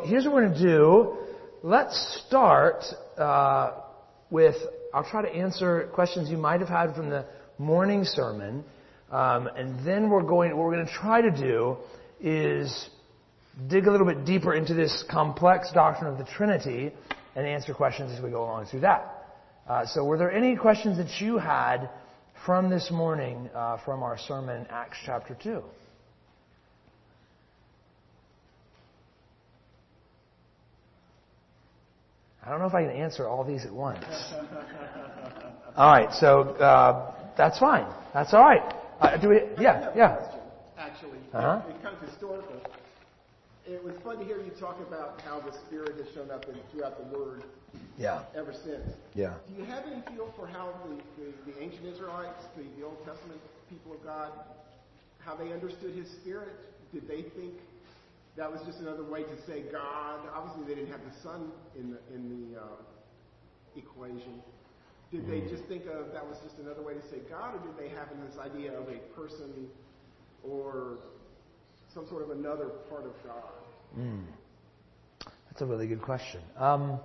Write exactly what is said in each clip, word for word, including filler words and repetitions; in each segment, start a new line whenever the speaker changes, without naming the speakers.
here's what we're going to do. Let's start uh, with, I'll try to answer questions you might have had from the morning sermon. Um, and then we're going, what we're going to try to do is dig a little bit deeper into this complex doctrine of the Trinity and answer questions as we go along through that. Uh, so were there any questions that you had from this morning uh, from our sermon, Acts chapter two? I don't know if I can answer all these at once. All right, so uh, that's fine. That's all right. Uh, do we? Yeah, yeah.
Question, actually,
uh-huh.
it, it kind of historical. It was fun to hear you talk about how the Spirit has shown up in, throughout the Word.
Yeah.
Ever since.
Yeah.
Do you have any feel for how the, the, the ancient Israelites, the, the Old Testament people of God, how they understood His Spirit? Did they think that was just another way to say God? Obviously, they didn't have the Son in the in the uh, equation. Did they just think of that was just another way to say God, or did they have this idea of a person or some sort of another part of God?
Mm. That's a really good question. Um,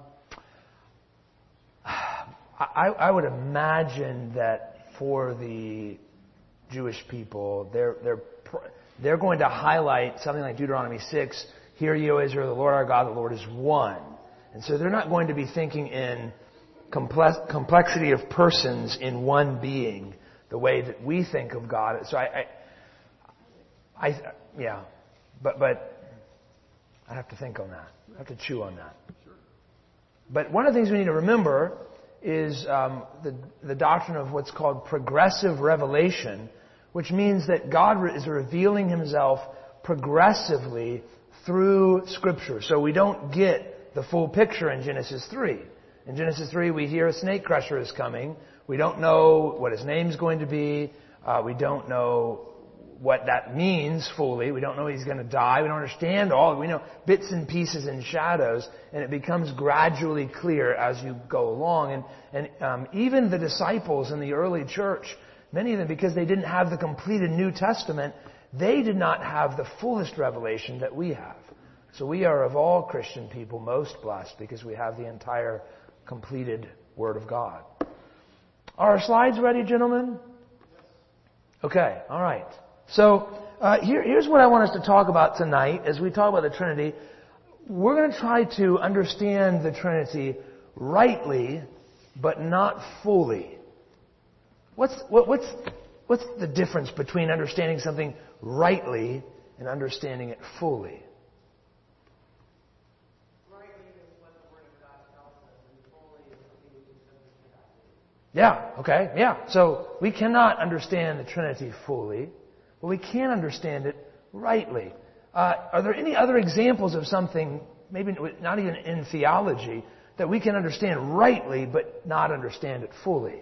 I, I would imagine that for the Jewish people, they're they're they're going to highlight something like Deuteronomy six. Hear ye, O Israel, the Lord our God, the Lord is one. And so they're not going to be thinking in complex, complexity of persons in one being, the way that we think of God. So I, I, I yeah, but but I have to think on that. I have to chew on that. But one of the things we need to remember is um, the the doctrine of what's called progressive revelation, which means that God is revealing Himself progressively through Scripture. So we don't get the full picture in Genesis three. In Genesis three, we hear a snake crusher is coming. We don't know what his name's going to be. Uh, we don't know what that means fully. We don't know he's going to die. We don't understand all. We know bits and pieces and shadows, and it becomes gradually clear as you go along. And, and um, even the disciples in the early church, many of them, because they didn't have the completed New Testament, they did not have the fullest revelation that we have. So we are, of all Christian people, most blessed because we have the entire completed Word of God. Are our slides ready, gentlemen? Okay, all right. So uh, here, here's what I want us to talk about tonight as we talk about the Trinity. We're going to try to understand the Trinity rightly, but not fully. What's what, what's what's the difference between understanding something rightly and understanding it fully? Yeah, okay, yeah. So we cannot understand the Trinity fully, but we can understand it rightly. Uh, are there any other examples of something, maybe not even in theology, that we can understand rightly but not understand it fully?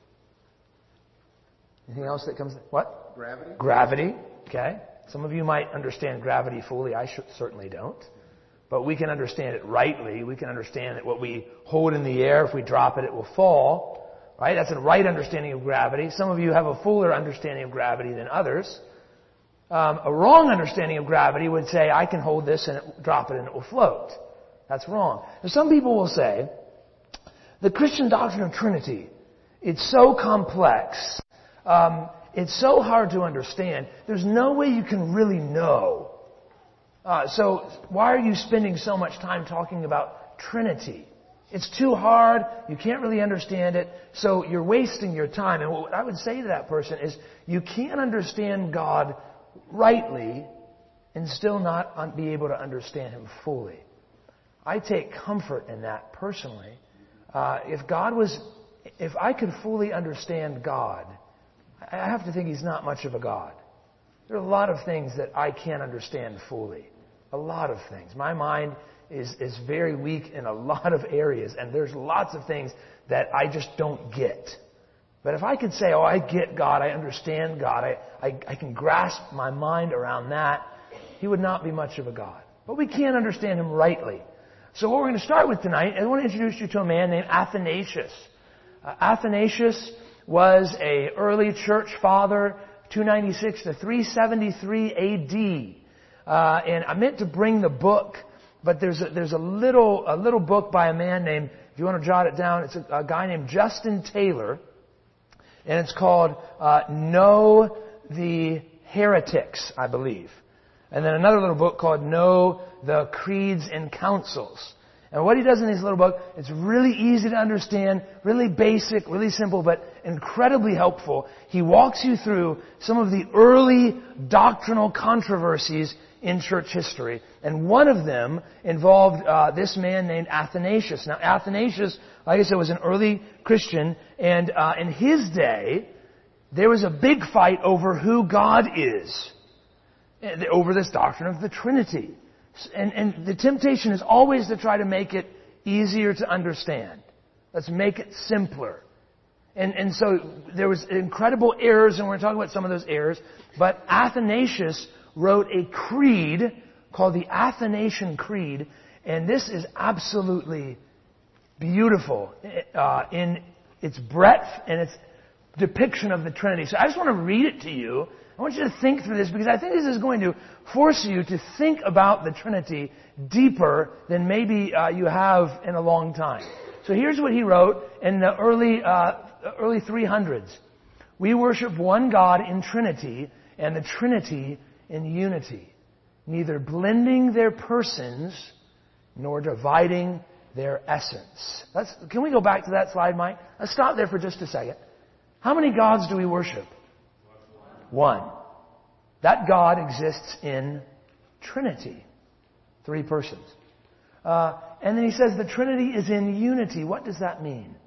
Anything else that comes? What?
Gravity.
Gravity, okay. Some of you might understand gravity fully. I sh- certainly don't. But we can understand it rightly. We can understand that what we hold in the air, if we drop it, it will fall. Right? That's a right understanding of gravity. Some of you have a fuller understanding of gravity than others. Um, a wrong understanding of gravity would say, I can hold this and it, drop it and it will float. That's wrong. Now, some people will say, the Christian doctrine of Trinity, it's so complex, um, it's so hard to understand, there's no way you can really know. Uh, so why are you spending so much time talking about Trinity? It's too hard. You can't really understand it. So you're wasting your time. And what I would say to that person is you can't understand God rightly and still not be able to understand Him fully. I take comfort in that personally. Uh, if God was, if I could fully understand God, I have to think He's not much of a God. There are a lot of things that I can't understand fully. A lot of things. My mind is is very weak in a lot of areas, and there's lots of things that I just don't get. But if I could say, oh, I get God, I understand God, I, I, I can grasp my mind around that, He would not be much of a God. But we can't understand Him rightly. So what we're going to start with tonight, I want to introduce you to a man named Athanasius. Uh, Athanasius was a early church father, two ninety-six to three seventy-three A D. Uh, and I meant to bring the book but there's a, there's a little a little book by a man named, if you want to jot it down, it's a, a guy named Justin Taylor, and it's called uh, Know the Heretics, I believe. And then another little book called Know the Creeds and Councils. And what he does in this little book, it's really easy to understand, really basic, really simple, but incredibly helpful. He walks you through some of the early doctrinal controversies in church history. And one of them involved uh, this man named Athanasius. Now, Athanasius, like I said, was an early Christian, and uh, in his day, there was a big fight over who God is, over this doctrine of the Trinity. And, and the temptation is always to try to make it easier to understand. Let's make it simpler. And, and so there was incredible errors, and we're going to talk about some of those errors. But Athanasius wrote a creed called the Athanasian Creed, and this is absolutely beautiful uh, in its breadth and its depiction of the Trinity. So I just want to read it to you. I want you to think through this, because I think this is going to force you to think about the Trinity deeper than maybe uh, you have in a long time. So here's what he wrote in the early uh, early three hundreds. We worship one God in Trinity, and the Trinity in unity, neither blending their persons nor dividing their essence. Let's, can we go back to that slide, Mike? Let's stop there for just a second. How many gods do we worship? One. That God exists in Trinity. Three persons. Uh, and then he says the Trinity is in unity. What does that mean?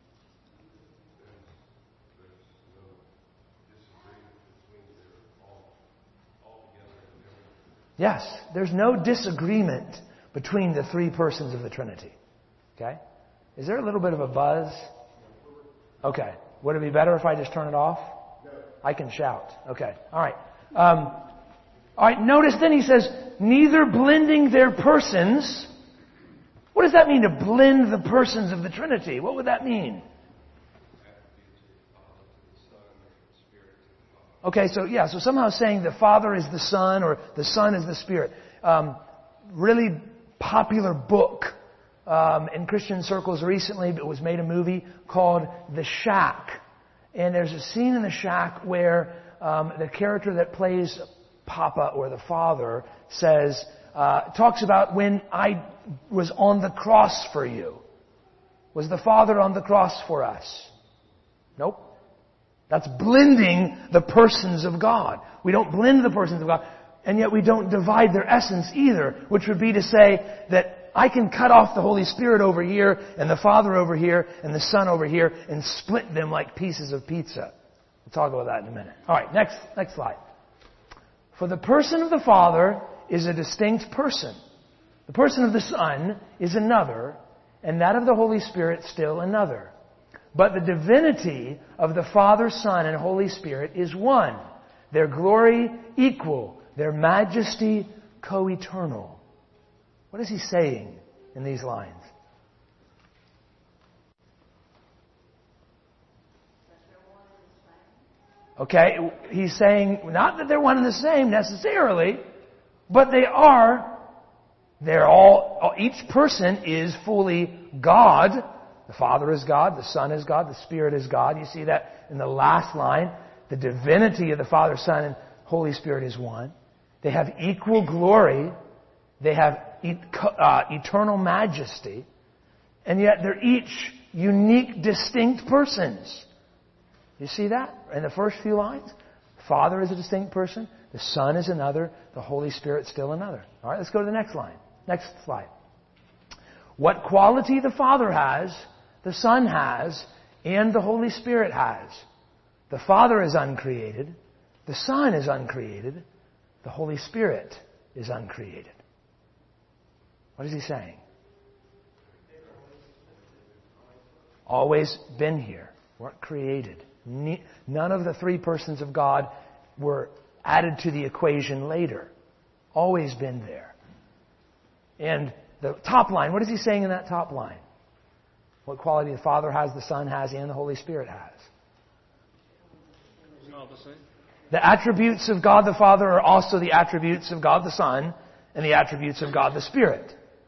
Yes, there's no disagreement between the three persons of the Trinity. Okay? Is there a little bit of a buzz? Okay. Would it be better if I just turn it off? I can shout. Okay. All right. Um, all right. Notice then he says, neither blending their persons. What does that mean, to blend the persons of the Trinity? What would that mean? Okay, so yeah, so somehow saying the Father is the Son or the Son is the Spirit. Um, really popular book um, in Christian circles recently. It was made a movie called The Shack. And there's a scene in The Shack where um, the character that plays Papa or the Father says, uh, talks about when I was on the cross for you. Was the Father on the cross for us? Nope. That's blending the persons of God. We don't blend the persons of God, and yet we don't divide their essence either, which would be to say that I can cut off the Holy Spirit over here, and the Father over here, and the Son over here, and split them like pieces of pizza. We'll talk about that in a minute. All right, next, next slide. For the person of the Father is a distinct person. The person of the Son is another, and that of the Holy Spirit still another. But the divinity of the Father, Son, and Holy Spirit is one. Their glory equal. Their majesty co-eternal. What is he saying in these lines? Okay, he's saying not that they're one and the same necessarily, but they are. They're all, each person is fully God. The Father is God, the Son is God, the Spirit is God. You see that in the last line. The divinity of the Father, Son, and Holy Spirit is one. They have equal glory. They have uh, eternal majesty. And yet they're each unique, distinct persons. You see that in the first few lines? The Father is a distinct person. The Son is another. The Holy Spirit still another. All right, let's go to the next line. Next slide. What quality the Father has, the Son has, and the Holy Spirit has. The Father is uncreated. The Son is uncreated. The Holy Spirit is uncreated. What is he saying? Always been here. Weren't created. None of the three persons of God were added to the equation later. Always been there. And the top line, what is he saying in that top line? What quality the Father has, the Son has, and the Holy Spirit has. The attributes of God the Father are also the attributes of God the Son and the attributes of God the Spirit.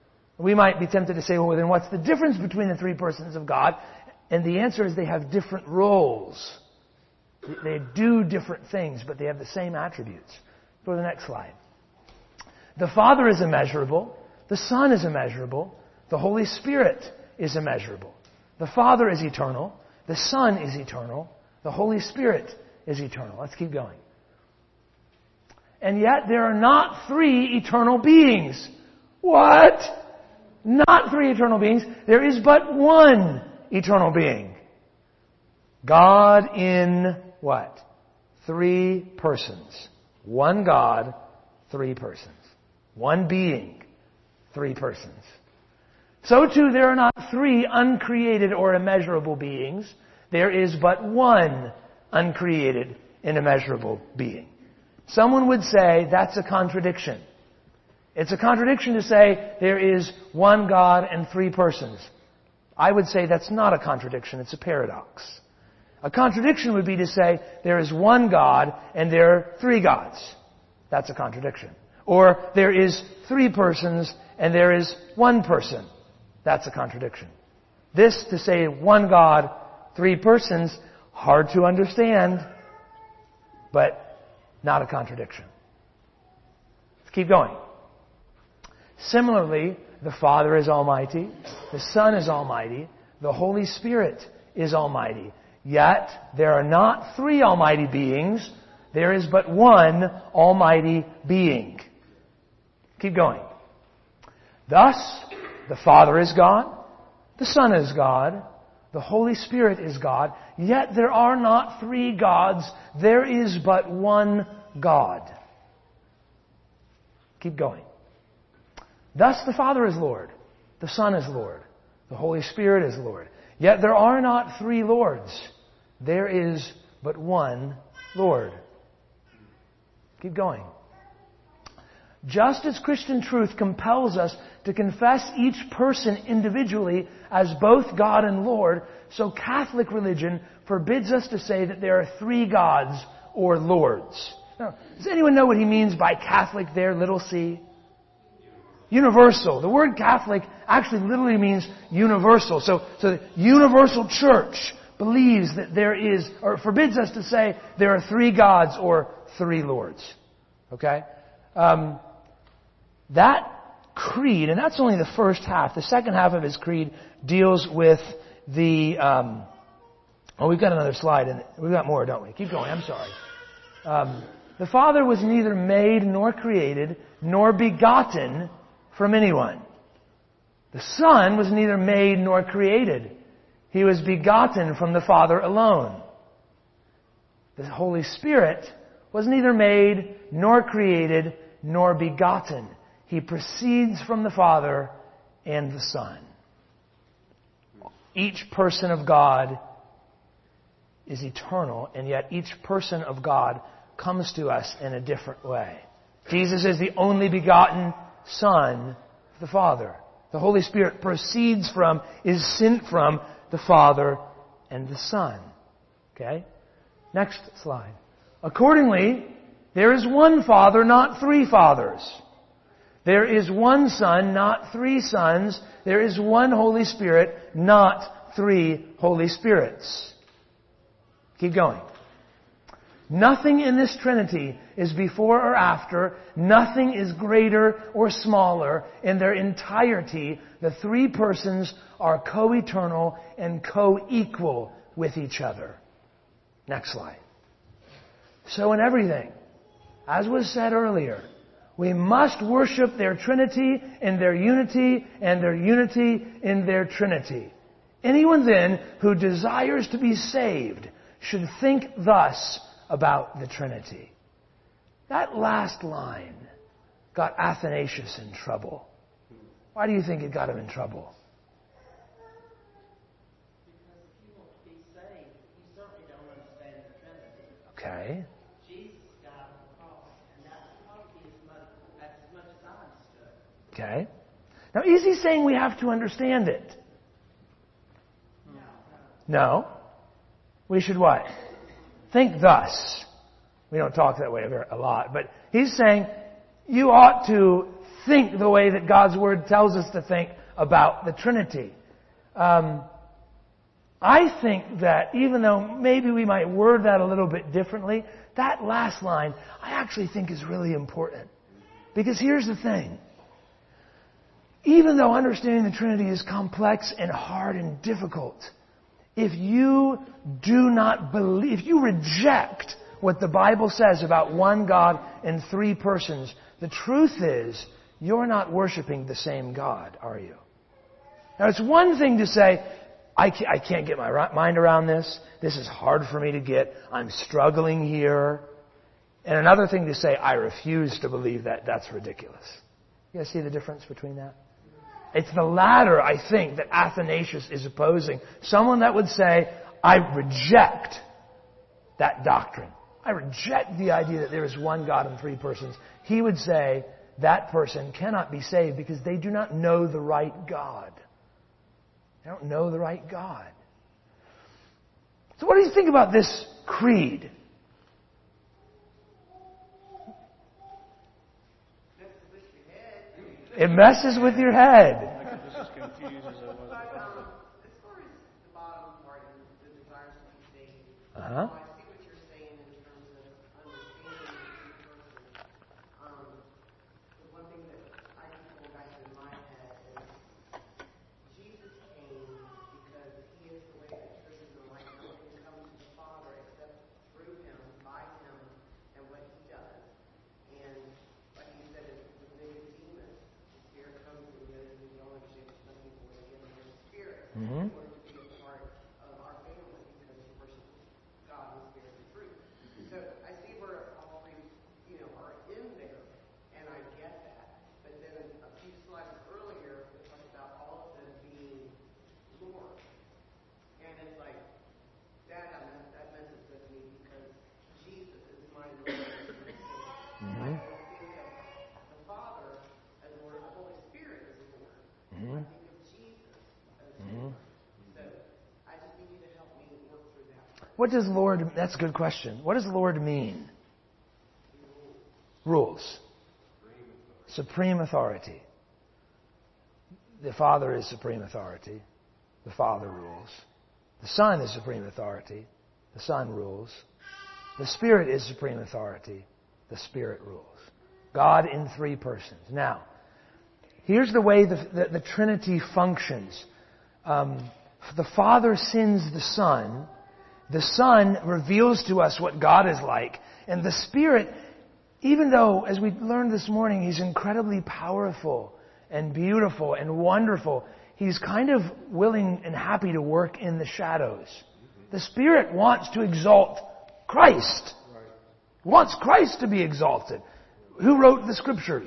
We might be tempted to say, well, then what's the difference between the three persons of God? And the answer is they have different roles. They do different things, but they have the same attributes. Go to the next slide. The Father is immeasurable. The Son is immeasurable. The Holy Spirit is immeasurable. The Father is eternal. The Son is eternal. The Holy Spirit is eternal. Let's keep going. And yet there are not three eternal beings. What? Not three eternal beings. There is but one eternal being. God in what? Three persons. One God, three persons. One being, three persons. So too there are not three uncreated or immeasurable beings. There is but one uncreated and immeasurable being. Someone would say that's a contradiction. It's a contradiction to say there is one God and three persons. I would say that's not a contradiction, it's a paradox. A contradiction would be to say there is one God and there are three gods. That's a contradiction. Or there is three persons and there is one person. That's a contradiction. This to say one God, three persons, hard to understand, but not a contradiction. Let's keep going. Similarly, the Father is almighty, the Son is almighty, the Holy Spirit is almighty. Yet, there are not three almighty beings, there is but one almighty being. Keep going. Thus, the Father is God, the Son is God, the Holy Spirit is God, yet there are not three gods, there is but one God. Keep going. Thus the Father is Lord, the Son is Lord, the Holy Spirit is Lord. Yet there are not three Lords, there is but one Lord. Keep going. Just as Christian truth compels us to confess each person individually as both God and Lord, so Catholic religion forbids us to say that there are three gods or lords. Now, does anyone know what he means by Catholic there, little c? Universal. The word Catholic actually literally means universal. So, so the universal church believes that there is, or forbids us to say there are three gods or three lords. Okay? Um, that creed, and that's only the first half. The second half of his creed deals with the... Um, oh, we've got another slide, and we've got more, don't we? Keep going. I'm sorry. Um, the Father was neither made nor created nor begotten from anyone. The Son was neither made nor created. He was begotten from the Father alone. The Holy Spirit was neither made nor created nor begotten. He proceeds from the Father and the Son. Each person of God is eternal, and yet each person of God comes to us in a different way. Jesus is the only begotten Son of the Father. The Holy Spirit proceeds from, is sent from the Father and the Son. Okay? Next slide. Accordingly, there is one Father, not three fathers. There is one Son, not three sons. There is one Holy Spirit, not three Holy Spirits. Keep going. Nothing in this Trinity is before or after. Nothing is greater or smaller. In their entirety, the three persons are co-eternal and co-equal with each other. Next slide. So in everything, as was said earlier, we must worship their Trinity in their unity and their unity in their Trinity. Anyone then who desires to be saved should think thus about the Trinity. That last line got Athanasius in trouble. Why do you think it got him in trouble?
Because if you want to be saved, you certainly don't understand the Trinity.
Okay.
Jesus died on the cross, and that's probably as much, that's as much as I understood.
Okay. Now, is he saying we have to understand it?
No.
No. We should what? Think thus. We don't talk that way a lot, but he's saying you ought to think the way that God's Word tells us to think about the Trinity. Um, I think that even though maybe we might word that a little bit differently, that last line I actually think is really important. Because here's the thing. Even though understanding the Trinity is complex and hard and difficult, if you do not believe, if you reject what the Bible says about one God and three persons, the truth is you're not worshiping the same God, are you? Now it's one thing to say, I can't, I can't get my mind around this. This is hard for me to get. I'm struggling here. And another thing to say, I refuse to believe that. That's ridiculous. You guys see the difference between that? It's the latter, I think, that Athanasius is opposing. Someone that would say, I reject that doctrine. I reject the idea that there is one God and three persons. He would say that person cannot be saved because they do not know the right God. They don't know the right God. So what do you think about this creed? It messes with your head.
I get just as confused as I was.
But um, as far as the bottom part, the desires to be saved,
Uh-huh.
I see what you're saying in terms of understanding the person. Um, the one thing that I keep going back in my head is Jesus came because He is the way, the truth, and the life. No one can come to the Father except through Him, by Him, and what He does. And like you said, it's the Nicodemus. Spirit comes and gives you the ownership of some people when they give their spirit
Mm-hmm.
in order to be a part of our family because you worship God in spirit and truth. So I see where all three, you know, are in there, and I get that. But then a few slides earlier, we talked about all of them being Lord, and it's like that. I mean, that messes with me because Jesus is my Lord.
Mm-hmm.
I don't think of the Father as Lord, the Holy Spirit as Lord.
Mm-hmm.
I think of Jesus as
Mm-hmm.
Lord. So I just need you to help me work through that.
What does Lord, that's a good question. What does Lord mean? Rules. Supreme authority. The Father is supreme authority. The Father rules. The Son is supreme authority. The Son rules. The Spirit is supreme authority. The Spirit rules. God in three persons. Now, here's the way the, the, the Trinity functions. Um, the Father sends the Son. The Son reveals to us what God is like. And the Spirit, even though, as we learned this morning, He's incredibly powerful and beautiful and wonderful, He's kind of willing and happy to work in the shadows. The Spirit wants to exalt Christ. Wants Christ to be exalted. Who wrote the Scriptures?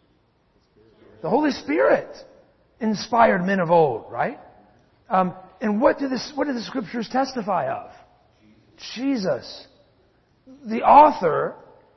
The Holy Spirit inspired men of old, right? Um, and what do this? What do the Scriptures testify of? Jesus. The author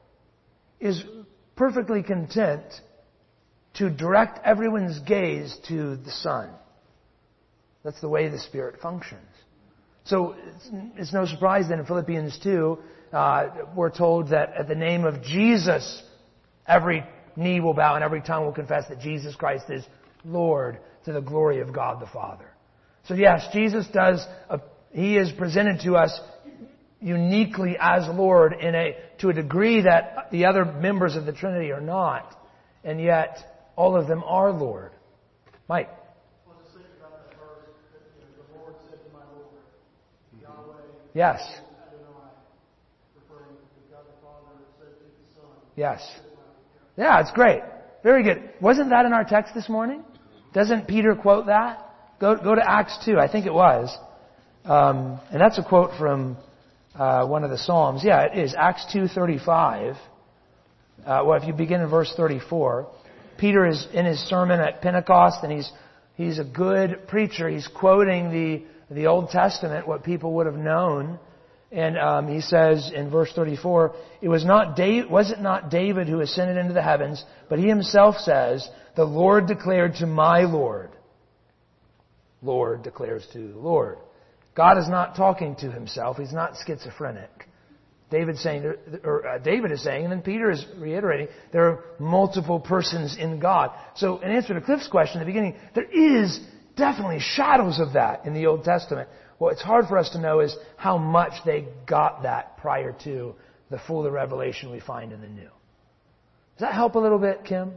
is perfectly content to direct everyone's gaze to the Son. That's the way the Spirit functions. So it's, it's no surprise that in Philippians two, uh, we're told that at the name of Jesus, every knee will bow and every tongue will confess that Jesus Christ is Lord, to the glory of God the Father. So yes, Jesus does, a, He is presented to us uniquely as Lord in a, to a degree that the other members of the Trinity are not. And yet, all of them are Lord. Mike.
I was just thinking about that verse that, you know, the Lord said to my Lord, Yahweh.
Yes.
Adonai, referring to God the Father, said to the Son.
Yes. Yeah, it's great. Very good. Wasn't that in our text this morning? Doesn't Peter quote that? Go, go to Acts two. I think it was. Um, and that's a quote from uh, one of the Psalms. Yeah, it is. Acts two thirty-five. Uh, well, if you begin in verse thirty-four, Peter is in his sermon at Pentecost, and he's he's a good preacher. He's quoting the the Old Testament, what people would have known. And um, he says in verse thirty-four, "It was not David, was it not David who ascended into the heavens, but he himself says, the Lord declared to my Lord." Lord declares to the Lord. God is not talking to Himself. He's not schizophrenic. David's saying, or uh, David is saying, and then Peter is reiterating, there are multiple persons in God. So in answer to Cliff's question at the beginning, there is definitely shadows of that in the Old Testament. What it's hard for us to know is how much they got that prior to the fuller revelation we find in the New. Does that help a little bit, Kim?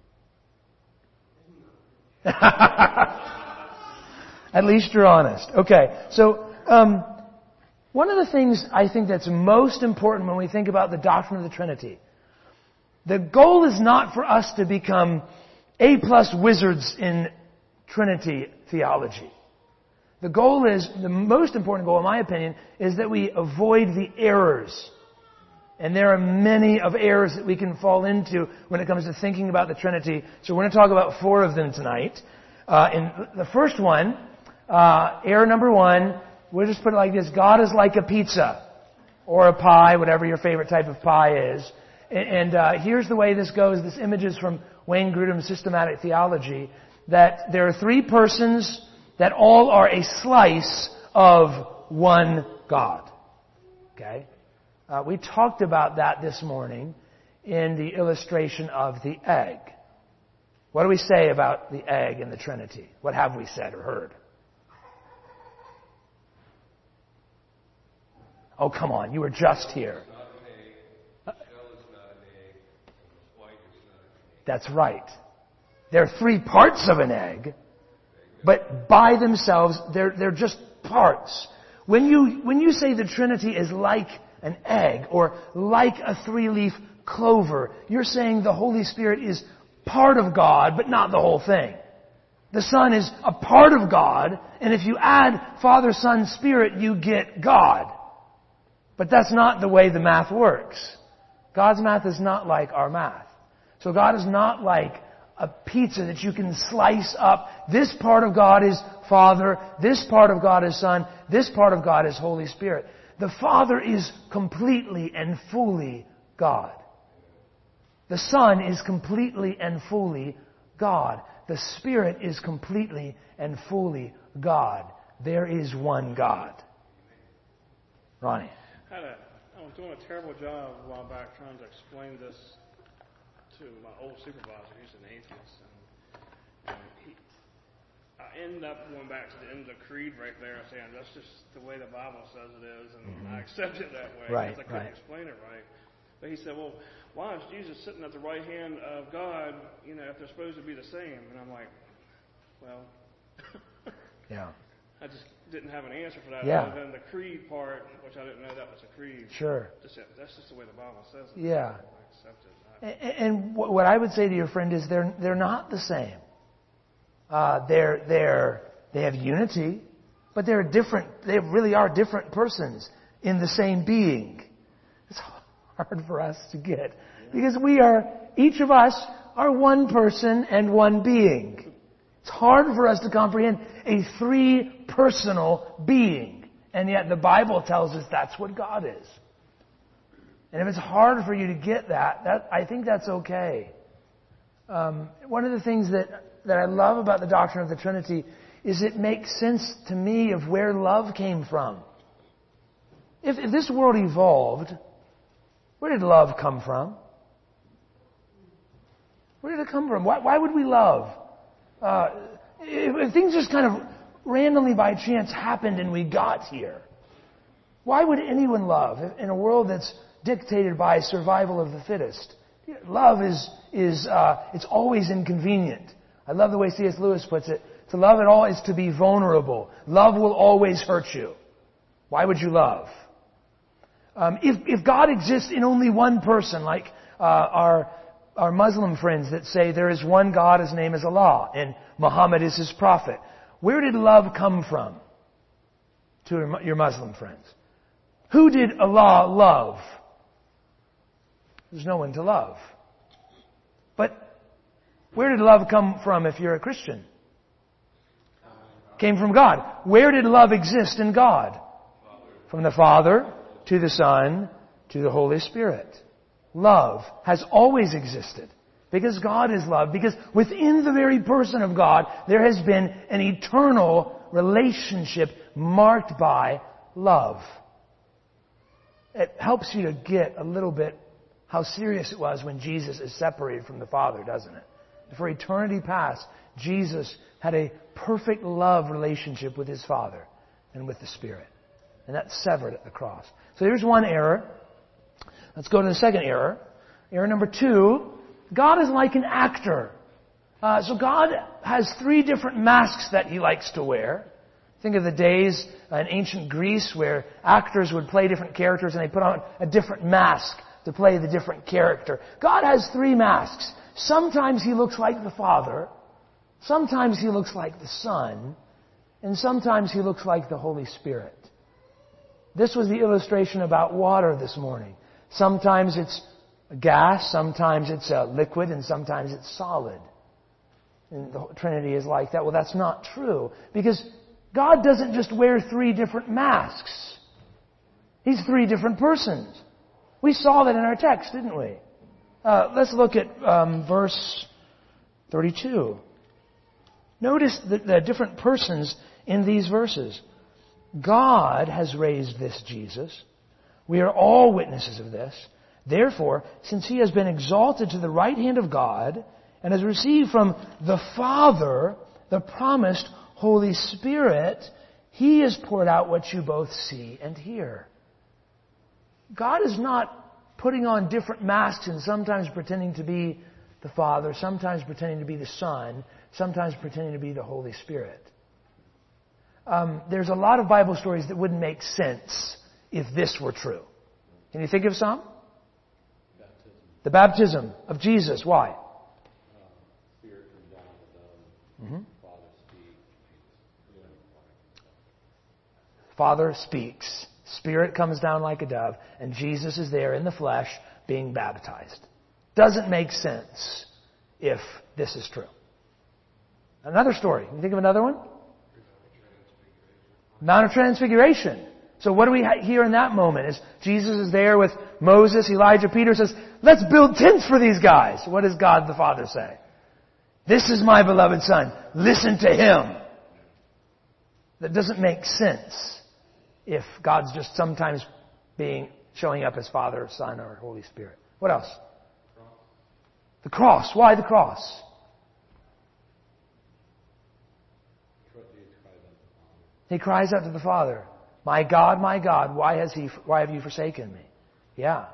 At least you're honest. Okay, so um, one of the things I think that's most important when we think about the doctrine of the Trinity, the goal is not for us to become A-plus wizards in Trinity theology. The goal is, the most important goal in my opinion, is that we avoid the errors. And there are many of errors that we can fall into when it comes to thinking about the Trinity. So we're going to talk about four of them tonight. Uh, and the first one, uh, error number one, we'll just put it like this. God is like a pizza or a pie, whatever your favorite type of pie is. And, and uh, here's the way this goes. This image is from Wayne Grudem's Systematic Theology, that there are three persons that all are a slice of one God. Okay? Uh, we talked about that this morning in the illustration of the egg. What do we say about the egg and the Trinity? What have we said or heard? Oh, come on. You were just here. That's right. There are three parts of an egg, but by themselves, they're, they're just parts. When you, when you say the Trinity is like an egg or like a three-leaf clover, you're saying the Holy Spirit is part of God, but not the whole thing. The Son is a part of God, and if you add Father, Son, Spirit, you get God. But that's not the way the math works. God's math is not like our math. So God is not like a pizza that you can slice up. This part of God is Father, this part of God is Son, this part of God is Holy Spirit. The Father is completely and fully God. The Son is completely and fully God. The Spirit is completely and fully God. There is one God. Ronnie.
I, had a, I was doing a terrible job a while back trying to explain this to my old supervisor. He's an atheist. And, and he, I ended up going back to the end of the creed right there and saying that's just the way the Bible says it is, and mm-hmm. I accept it that way
right,
because I couldn't
right. explain
it right. But he said, well, why is Jesus sitting at the right hand of God, you know, if they're supposed to be the same? And I'm like, well,
yeah.
I just didn't have an answer for that
yeah.
other than the creed part, which I didn't know that was a creed.
Sure.
Just, that's just the way the Bible says it.
Yeah.
I accept it.
And what I would say to your friend is they're they're not the same. Uh, they're they're they have unity, but they're different. They really are different persons in the same being. It's hard for us to get because we are each of us are one person and one being. It's hard for us to comprehend a three-personal being, and yet the Bible tells us that's what God is. And if it's hard for you to get that, that I think that's okay. Um, one of the things that, that I love about the doctrine of the Trinity is it makes sense to me of where love came from. If, if this world evolved, where did love come from? Where did it come from? Why, why would we love? Uh, if, if things just kind of randomly by chance happened and we got here, why would anyone love in a world that's dictated by survival of the fittest? Love is, is uh, it's always inconvenient. I love the way C S Lewis puts it. To love at all is to be vulnerable. Love will always hurt you. Why would you love? Um, if, if God exists in only one person, like uh, our, our Muslim friends that say there is one God, His name is Allah, and Muhammad is His prophet, where did love come from to your Muslim friends? Who did Allah love? There's no one to love. But where did love come from if you're a Christian? Came from God. Where did love exist in God? From the Father to the Son to the Holy Spirit. Love has always existed because God is love. Because within the very person of God, there has been an eternal relationship marked by love. it helps you to get a little bit how serious it was when Jesus is separated from the Father, doesn't it? For eternity past, Jesus had a perfect love relationship with His Father and with the Spirit. And that's severed at the cross. So here's one error. Let's go to the second error. Error number two, God is like an actor. Uh, so God has three different masks that He likes to wear. Think of the days in ancient Greece where actors would play different characters and they put on a different mask to play the different character. God has three masks. Sometimes He looks like the Father, sometimes He looks like the Son, and sometimes He looks like the Holy Spirit. This was the illustration about water this morning. Sometimes it's a gas, sometimes it's a liquid, and sometimes it's solid. And the Trinity is like that. Well, that's not true, because God doesn't just wear three different masks. He's three different persons. We saw that in our text, didn't we? Uh, let's look at um, verse thirty-two. Notice the, the different persons in these verses. God has raised this Jesus. We are all witnesses of this. Therefore, since He has been exalted to the right hand of God and has received from the Father the promised Holy Spirit, He has poured out what you both see and hear. God is not putting on different masks and sometimes pretending to be the Father, sometimes pretending to be the Son, sometimes pretending to be the Holy Spirit. Um, there's a lot of Bible stories that wouldn't make sense if this were true. Can you think of some?
Baptism.
The baptism of Jesus. Why?
Uh, Spirit comes down with the
Mm-hmm.
Father speaks. You know,
Father speaks. Spirit comes down like a dove, and Jesus is there in the flesh being baptized. Doesn't make sense if this is true. Another story. Can you think of another one? Mount of Transfiguration. So what do we hear in that moment? Is Jesus is there with Moses, Elijah, Peter says, let's build tents for these guys. What does God the Father say? This is my beloved Son. Listen to Him. That doesn't make sense if God's just sometimes being showing up as Father, Son, or Holy Spirit. What else? The cross. Why the cross? He cries out to the Father, my God, my God, why has he, why have you forsaken me? Yeah.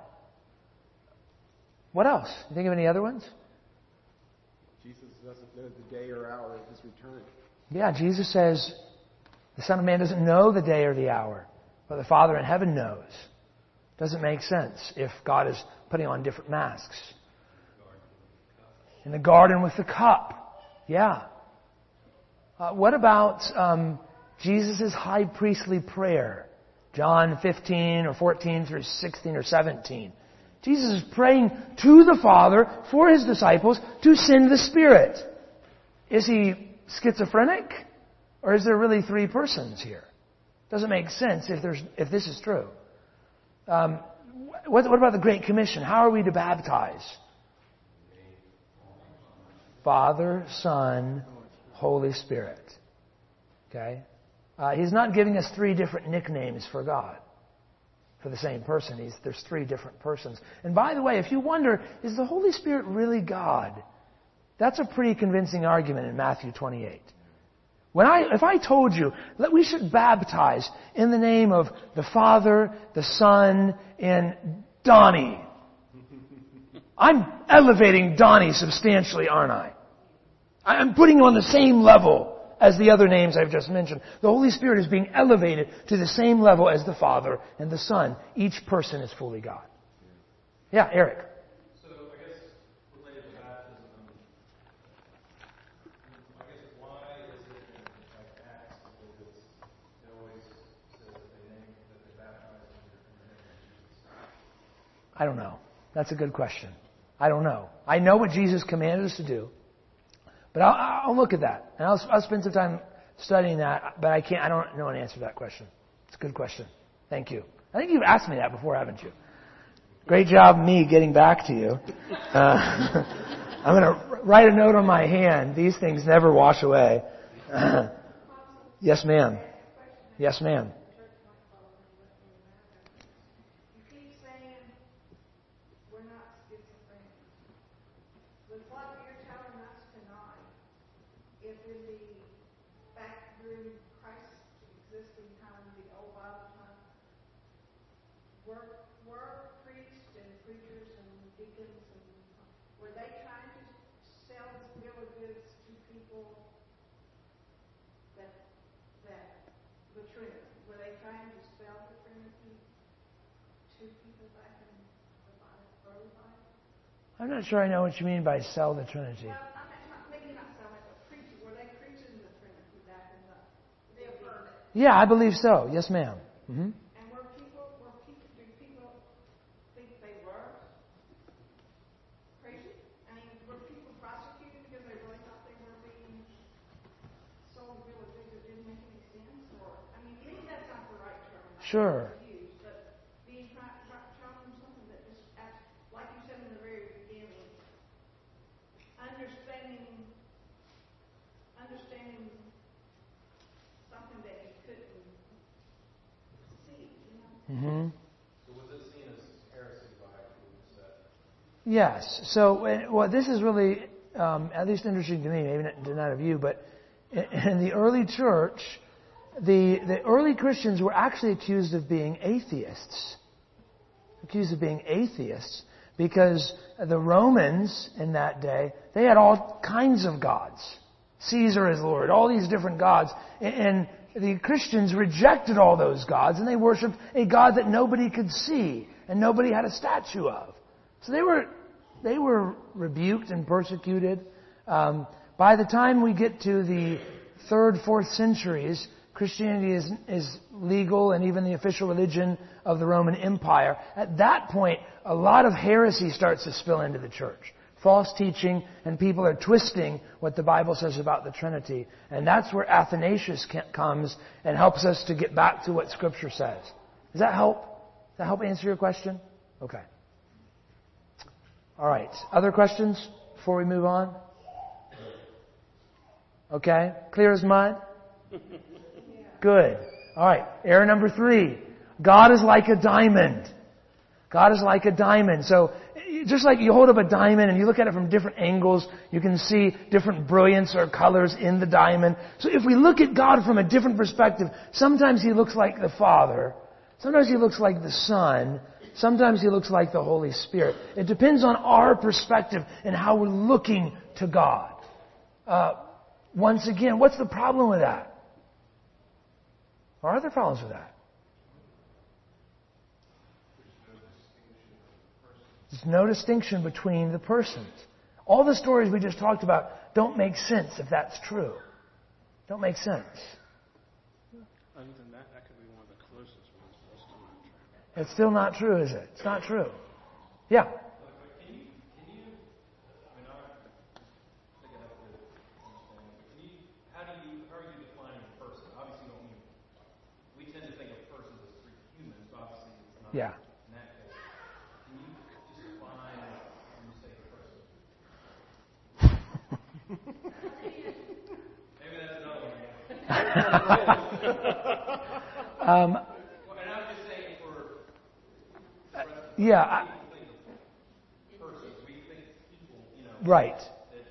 What else? You think of any other ones?
Jesus doesn't know the day or hour of His return.
Yeah, Jesus says, the Son of Man doesn't know the day or the hour, but the Father in heaven knows. Doesn't make sense if God is putting on different masks. In the garden with the cup. Yeah. Uh, what about um, Jesus' high priestly prayer? John fifteen or fourteen through sixteen or seventeen. Jesus is praying to the Father for His disciples to send the Spirit. Is He schizophrenic? Or is there really three persons here? Doesn't make sense if there's if this is true. Um, what, what about the Great Commission? How are we to baptize? Father, Son, Holy Spirit. Okay? Uh, he's not giving us three different nicknames for God, for the same person. He's, there's three different persons. And by the way, if you wonder, is the Holy Spirit really God? That's a pretty convincing argument in Matthew twenty-eight. When I, if I told you that we should baptize in the name of the Father, the Son, and Donnie, I'm elevating Donnie substantially, aren't I? I'm putting him on the same level as the other names I've just mentioned. The Holy Spirit is being elevated to the same level as the Father and the Son. Each person is fully God. Yeah, Eric.
So I guess related to baptism, I guess why is it in like Acts that it's, it always says that they name that they baptize in the name of Jesus?
I don't know. That's a good question. I don't know. I know what Jesus commanded us to do. But I'll, I'll look at that, and I'll, I'll spend some time studying that. But I can't. I don't know an answer to that question. It's a good question. Thank you. I think you've asked me that before, haven't you? Great job, me getting back to you. Uh, I'm going to write a note on my hand. These things never wash away. Uh, yes, ma'am. Yes, ma'am.
If you
I'm not sure I know what you mean by sell the Trinity.
Well, I'm not, maybe not so much, but preaching. Were they preaching the Trinity back in the, they affirmed it?
Yeah, I believe so. Yes, ma'am. Mm-hmm.
And were people, were people, do people think they were crazy? I mean, were people prosecuted because they really thought they were being sold really things that didn't make any sense? Or, I mean, maybe that's not the right term.
Sure.
Use, but being trying to something that just, acts, like you said in the very beginning, understanding, understanding something that you couldn't see, you know?
Mm-hmm.
So was it seen as heresy by who said?
Yes. So, uh, well, this is really um, at least interesting to me, maybe not, to none of you, but in, in the early church, the the early Christians were actually accused of being atheists. Accused of being atheists because the Romans in that day, they had all kinds of gods. Caesar is Lord, all these different gods. And the Christians rejected all those gods and they worshipped a God that nobody could see and nobody had a statue of. So they were they were rebuked and persecuted. Um, by the time we get to the third, fourth centuries, Christianity is, is legal and even the official religion of the Roman Empire. At that point, a lot of heresy starts to spill into the church. False teaching, and people are twisting what the Bible says about the Trinity. And that's where Athanasius comes and helps us to get back to what Scripture says. Does that help? Does that help answer your question? Okay. All right. Other questions before we move on? Okay. Clear as mud? Good. All right. Error number three. God is like a diamond. God is like a diamond. So, just like you hold up a diamond and you look at it from different angles, you can see different brilliance or colors in the diamond. So if we look at God from a different perspective, sometimes He looks like the Father. Sometimes He looks like the Son. Sometimes He looks like the Holy Spirit. It depends on our perspective and how we're looking to God. Uh, once again, what's the problem with that? Or are there problems with that? There's no distinction between the persons. All the stories we just talked about don't make sense if that's true. Don't make sense.
Other than that, that could be one of the closest ones, but it's still not true.
It's still not true, is it? It's not true. Yeah.
Can you, can you, I mean, I'm thinking of the understanding, but can you, how do you, how are you defining a person? Obviously, you don't mean, we tend to think of persons as three humans, but obviously it's not.
Yeah.
In that case, can you just define when you say a person? Maybe that's another one.
um,
Well, and I'm just saying for,
uh, yeah. I,
we think of persons, we think people, you know,
right.
that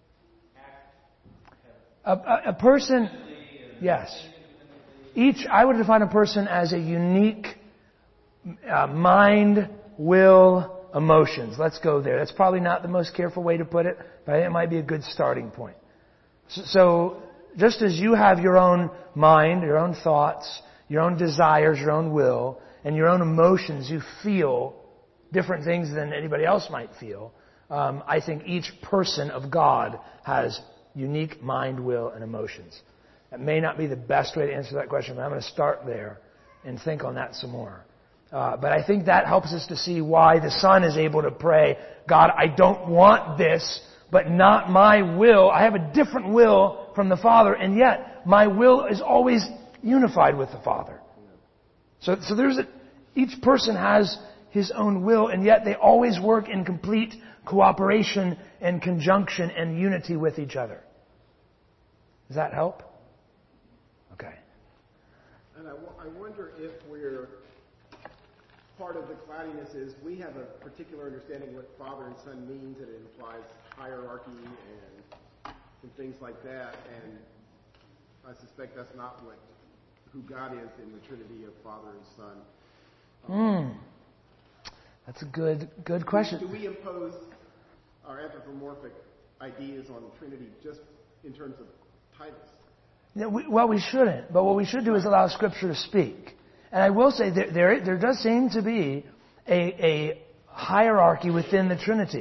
act, have
A, a, a person, yes. Each, I would define a person as a unique uh, mind, will, emotions. Let's go there. That's probably not the most careful way to put it, but I think it might be a good starting point. So, so just as you have your own mind, your own thoughts, your own desires, your own will, and your own emotions, you feel different things than anybody else might feel. Um, I think each person of God has unique mind, will, and emotions. That may not be the best way to answer that question, but I'm going to start there and think on that some more. Uh, but I think that helps us to see why the Son is able to pray, God, I don't want this, but not my will. I have a different will from the Father, and yet my will is always unified with the Father. So, so there's a, each person has his own will, and yet they always work in complete cooperation and conjunction and unity with each other. Does that help? Okay.
And I, w- I wonder if we're, part of the cloudiness is we have a particular understanding what Father and Son means, and it implies hierarchy and, and things like that, and I suspect that's not what who God is in the Trinity of Father and Son.
Hmm. That's a good good question.
Do we impose our anthropomorphic ideas on the Trinity just in terms of titles?
No, we, well, we shouldn't. But what we should do is allow Scripture to speak. And I will say there there, there does seem to be a, a hierarchy within the Trinity.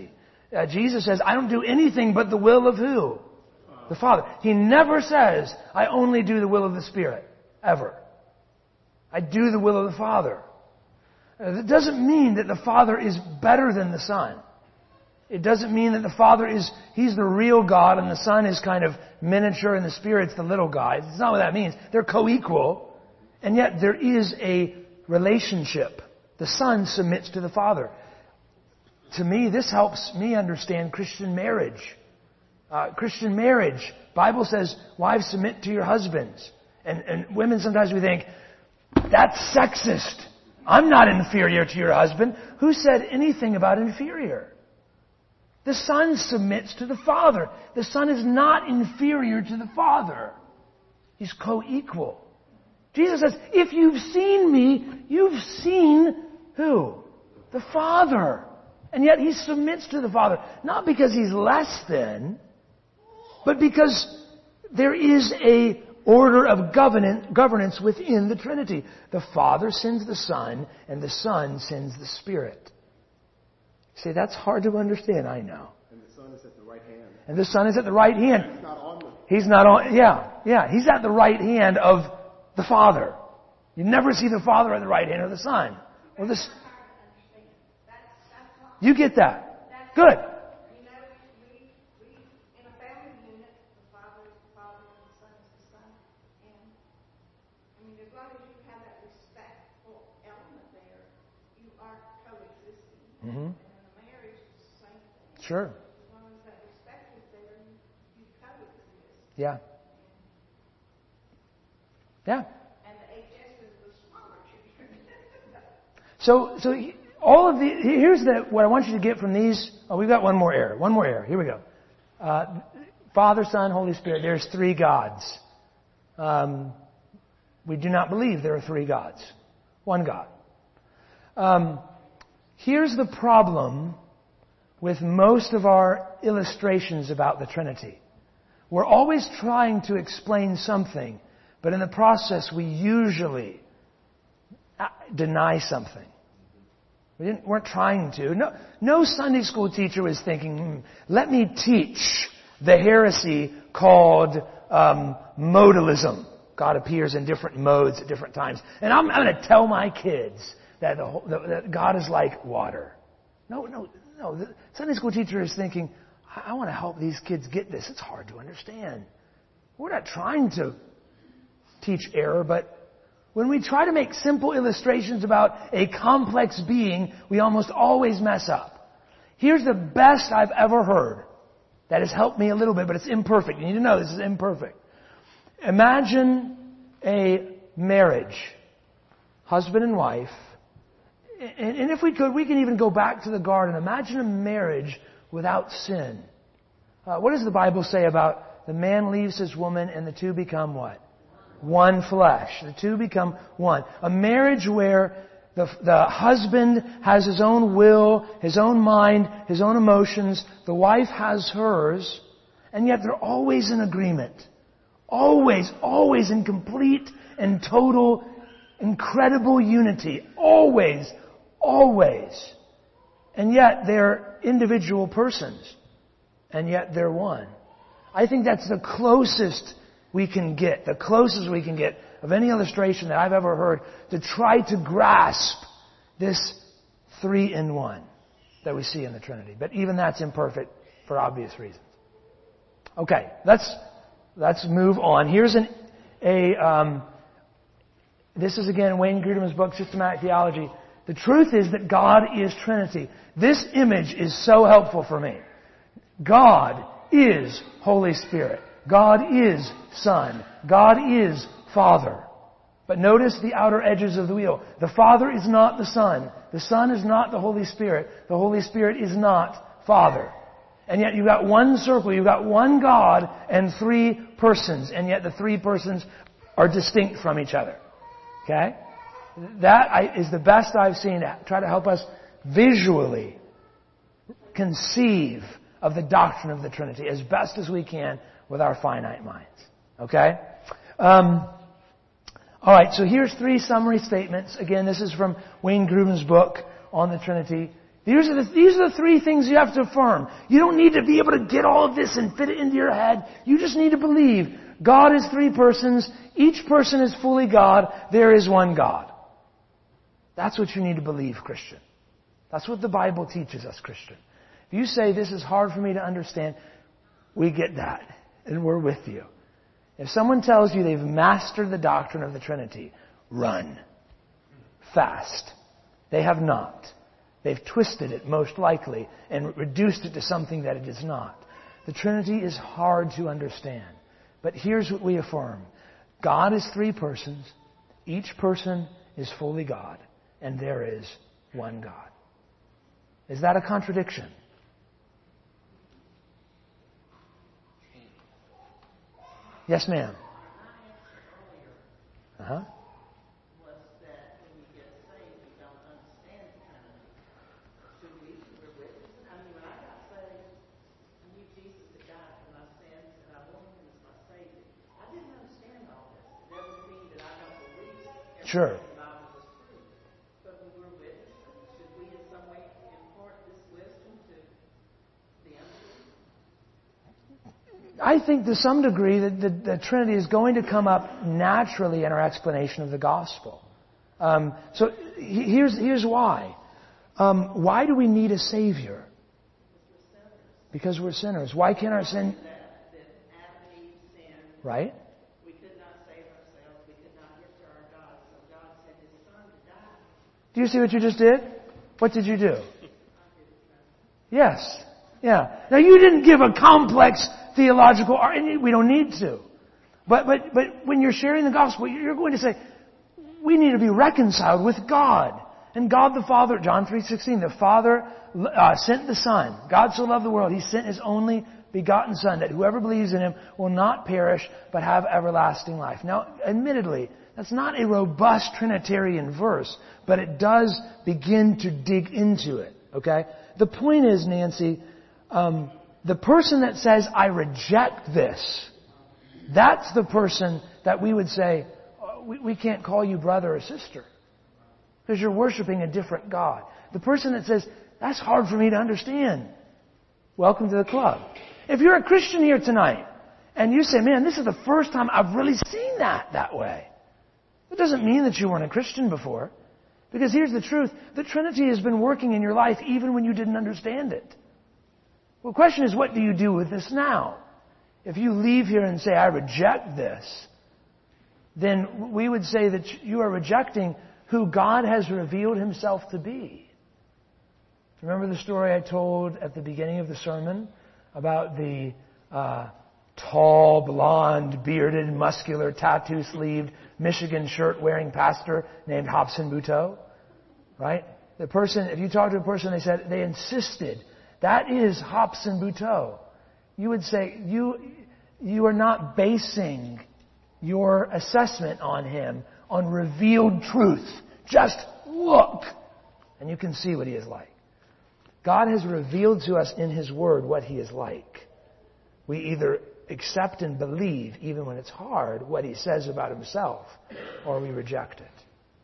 Uh, Jesus says, I don't do anything but the will of who? The Father. He never says, I only do the will of the Spirit. Ever. I do the will of the Father. Uh, that doesn't mean that the Father is better than the Son. It doesn't mean that the Father is, He's the real God and the Son is kind of miniature and the Spirit's the little God. It's not what that means. They're co-equal. And yet there is a relationship. The Son submits to the Father. To me, this helps me understand Christian marriage. Uh, Christian marriage. Bible says, wives, submit to your husbands. And, and women, sometimes we think, that's sexist. I'm not inferior to your husband. Who said anything about inferior? The Son submits to the Father. The Son is not inferior to the Father. He's co-equal. Jesus says, if you've seen me, you've seen who? The Father. And yet He submits to the Father. Not because He's less than, but because there is a order of governance within the Trinity. The Father sends the Son, and the Son sends the Spirit. See, that's hard to understand, I know.
And the Son is at the right hand.
And the Son is at the right hand.
He's not on the...
He's not on, yeah, yeah. He's at the right hand of the Father. You never see the Father at the right hand of the Son. Or this. You get that? Good.
You know, we, we, in a family unit, the Father is the Father and the Son is the Son. And, I mean, as long as you have that respectful element there, you are coexisting.
Mm-hmm.
And in a marriage, it's the same thing.
Sure.
As long as that respect is there, you, you coexist.
Yeah. Yeah.
And the H S is the smaller children.
So, so all of the, here's the, what I want you to get from these. Oh, we've got one more error. One more error. Here we go. Uh, Father, Son, Holy Spirit. There's three gods. Um, we do not believe there are three gods. One God. Um, here's the problem with most of our illustrations about the Trinity. We're always trying to explain something, but in the process we usually deny something. We didn't, weren't trying to. No, no Sunday school teacher was thinking, hmm, let me teach the heresy called um, modalism. God appears in different modes at different times. And I'm, I'm going to tell my kids that, the, the, that God is like water. No, no, no. The Sunday school teacher is thinking, I, I want to help these kids get this. It's hard to understand. We're not trying to teach error, but when we try to make simple illustrations about a complex being, we almost always mess up. Here's the best I've ever heard. That has helped me a little bit, but it's imperfect. You need to know this is imperfect. Imagine a marriage, husband and wife. And, and if we could, we can even go back to the garden. Imagine a marriage without sin. Uh, what does the Bible say about the man leaves his woman and the two become what? One flesh. The two become one. A marriage where the, the husband has his own will, his own mind, his own emotions. The wife has hers. And yet they're always in agreement. Always, always in complete and total, incredible unity. Always, always. And yet they're individual persons. And yet they're one. I think that's the closest we can get, the closest we can get of any illustration that I've ever heard to try to grasp this three in one that we see in the Trinity. But even that's imperfect for obvious reasons. Okay, let's let's move on. Here's an a um, this is again Wayne Grudem's book, Systematic Theology. The truth is that God is Trinity. This image is so helpful for me. God is Holy Spirit. God is Son. God is Father. But notice the outer edges of the wheel. The Father is not the Son. The Son is not the Holy Spirit. The Holy Spirit is not Father. And yet you've got one circle, you've got one God and three persons. And yet the three persons are distinct from each other. Okay? That I, is the best I've seen to try to help us visually conceive of the doctrine of the Trinity as best as we can with our finite minds. Okay? Um, all right, so here's three summary statements. Again, this is from Wayne Grudem's book on the Trinity. These are, the, these are the three things you have to affirm. You don't need to be able to get all of this and fit it into your head. You just need to believe God is three persons. Each person is fully God. There is one God. That's what you need to believe, Christian. That's what the Bible teaches us, Christian. If you say, this is hard for me to understand, we get that. And we're with you. If someone tells you they've mastered the doctrine of the Trinity, run. Fast. They have not. They've twisted it, most likely, and reduced it to something that it is not. The Trinity is hard to understand. But here's what we affirm. God is three persons. Each person is fully God. And there is one God. Is that a contradiction? Yes, ma'am. Uh-huh.
Was that when you get saved, you don't understand the Trinity. Should we, we're witnesses? I mean, when I got saved, I knew Jesus had died for my sins, and I wanted him as my Savior. I didn't understand all this. It doesn't mean that I don't believe everything
Sure.
the Bible was true. But when we're witnesses, should we in some way impart this wisdom to the unbelievers?
I think to some degree that the, the Trinity is going to come up naturally in our explanation of the gospel. Um, so he- here's, here's why. Um, why do we need a Savior? Because we're sinners. Why can't our sin...
That, that Adam and Eve sinned.
Right?
We could not save ourselves. We could not get to our God. So God sent his son to die.
Do you see what you just did? What did you do? Yes. Yeah. Now you didn't give a complex theological argument. We don't need to. But, but, but when you're sharing the gospel, you're going to say, we need to be reconciled with God. And God the Father, John three sixteen, the Father uh, sent the Son. God so loved the world, He sent His only begotten Son, that whoever believes in Him will not perish, but have everlasting life. Now, admittedly, that's not a robust Trinitarian verse, but it does begin to dig into it. Okay? The point is, Nancy, um, the person that says, I reject this, that's the person that we would say, oh, we, we can't call you brother or sister. Because you're worshiping a different God. The person that says, that's hard for me to understand. Welcome to the club. If you're a Christian here tonight, and you say, man, this is the first time I've really seen that that way. It doesn't mean that you weren't a Christian before. Because here's the truth. The Trinity has been working in your life even when you didn't understand it. Well, the question is, what do you do with this now? If you leave here and say, I reject this, then we would say that you are rejecting who God has revealed Himself to be. Remember the story I told at the beginning of the sermon about the uh, tall, blonde, bearded, muscular, tattoo-sleeved, Michigan shirt-wearing pastor named Hobson Buteux? Right? The person, if you talk to a person, they said, they insisted, that is Hobson Buteux. You would say, you, you are not basing your assessment on him on revealed truth. Just look, and you can see what he is like. God has revealed to us in His Word what He is like. We either accept and believe, even when it's hard, what He says about Himself, or we reject it.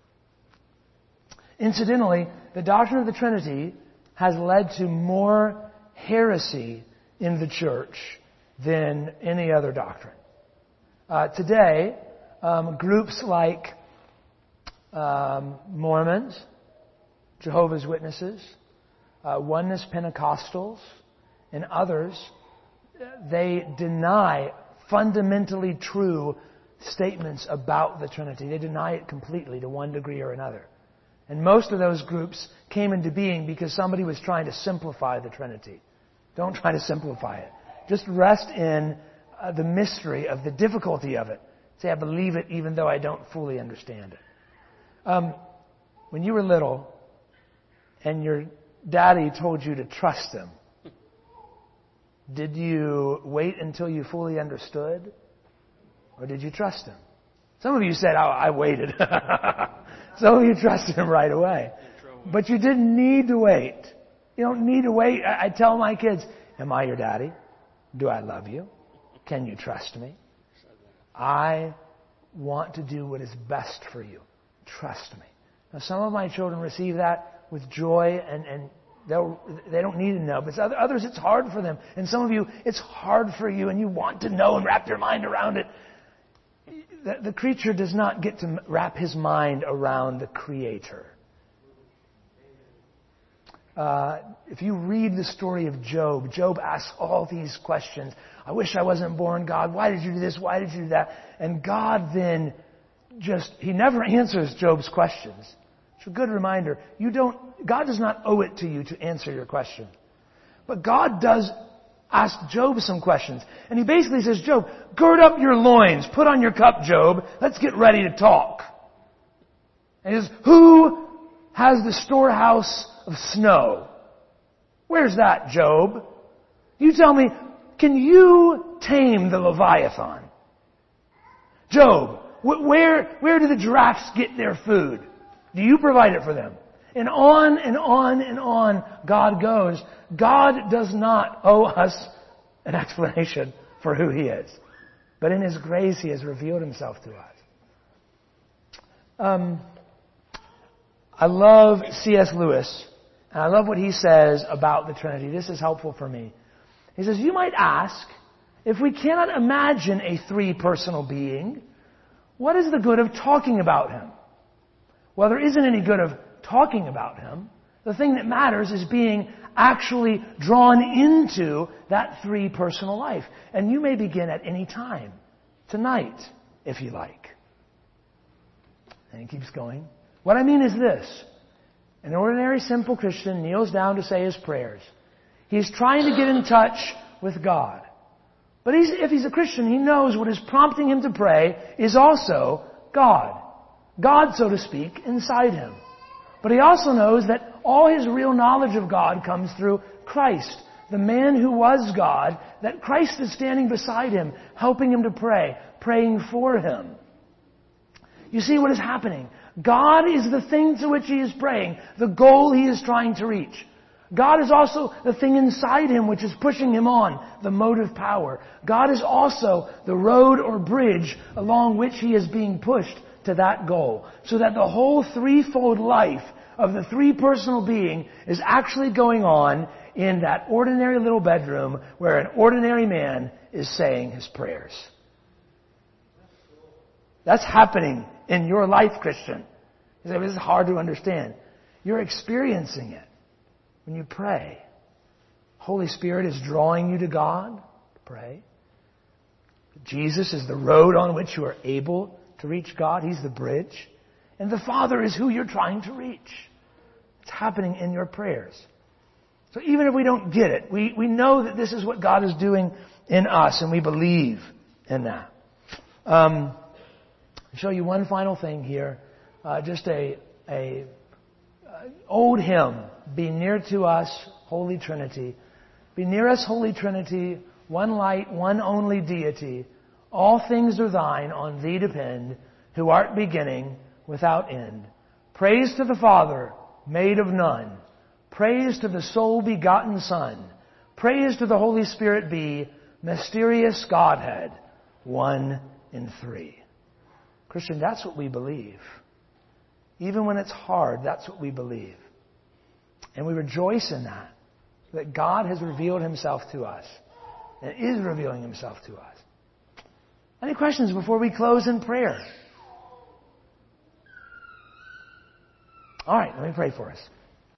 Incidentally, the doctrine of the Trinity has led to more heresy in the church than any other doctrine. Uh, today, um, groups like um, Mormons, Jehovah's Witnesses, uh, Oneness Pentecostals, and others, they deny fundamentally true statements about the Trinity. They deny it completely to one degree or another. And most of those groups came into being because somebody was trying to simplify the Trinity. Don't try to simplify it. Just rest in uh, the mystery of the difficulty of it. Say, I believe it even though I don't fully understand it. Um, when you were little and your daddy told you to trust him, did you wait until you fully understood? Or did you trust him? Some of you said, oh, I waited. Some of you trusted him right away. But you didn't need to wait. You don't need to wait. I, I tell my kids, am I your daddy? Do I love you? Can you trust me? I want to do what is best for you. Trust me. Now, some of my children receive that with joy and, and They'll, they don't need to know. But others, it's hard for them. And some of you, it's hard for you and you want to know and wrap your mind around it. The, the creature does not get to wrap his mind around the Creator. Uh, if you read the story of Job, Job asks all these questions. I wish I wasn't born, God. Why did you do this? Why did you do that? And God then just, He never answers Job's questions. It's a good reminder. You don't, God does not owe it to you to answer your question. But God does ask Job some questions. And He basically says, Job, gird up your loins. Put on your cup, Job. Let's get ready to talk. And He says, who has the storehouse of snow? Where's that, Job? You tell me, can you tame the Leviathan? Job, wh- where, where do the giraffes get their food? Do you provide it for them? And on and on and on God goes. God does not owe us an explanation for who He is. But in His grace, He has revealed Himself to us. Um, I love C S Lewis, and I love what he says about the Trinity. This is helpful for me. He says, you might ask, if we cannot imagine a three-personal being, what is the good of talking about Him? Well, there isn't any good of talking about Him. The thing that matters is being actually drawn into that three-personal life. And you may begin at any time. Tonight, if you like. And he keeps going. What I mean is this. An ordinary, simple Christian kneels down to say his prayers. He's trying to get in touch with God. But he's, if he's a Christian, he knows what is prompting him to pray is also God. God, so to speak, inside him. But he also knows that all his real knowledge of God comes through Christ, the man who was God, that Christ is standing beside him, helping him to pray, praying for him. You see what is happening? God is the thing to which he is praying, the goal he is trying to reach. God is also the thing inside him which is pushing him on, the motive power. God is also the road or bridge along which he is being pushed to that goal. So that the whole threefold life of the three-personal being is actually going on in that ordinary little bedroom where an ordinary man is saying his prayers. That's happening in your life, Christian. You say, this is hard to understand. You're experiencing it when you pray. Holy Spirit is drawing you to God to pray. Jesus is the road on which you are able to reach God. He's the bridge. And the Father is who you're trying to reach. It's happening in your prayers. So even if we don't get it, we, we know that this is what God is doing in us, and we believe in that. Um, I'll show you one final thing here. Uh, just a, a uh, old hymn. Be near to us, Holy Trinity. Be near us, Holy Trinity. One light, one only deity. All things are thine, on thee depend, who art beginning without end. Praise to the Father, made of none. Praise to the sole begotten Son. Praise to the Holy Spirit be, mysterious Godhead, one in three. Christian, that's what we believe. Even when it's hard, that's what we believe. And we rejoice in that, that God has revealed Himself to us, and is revealing Himself to us. Any questions before we close in prayer? All right, let me pray for us.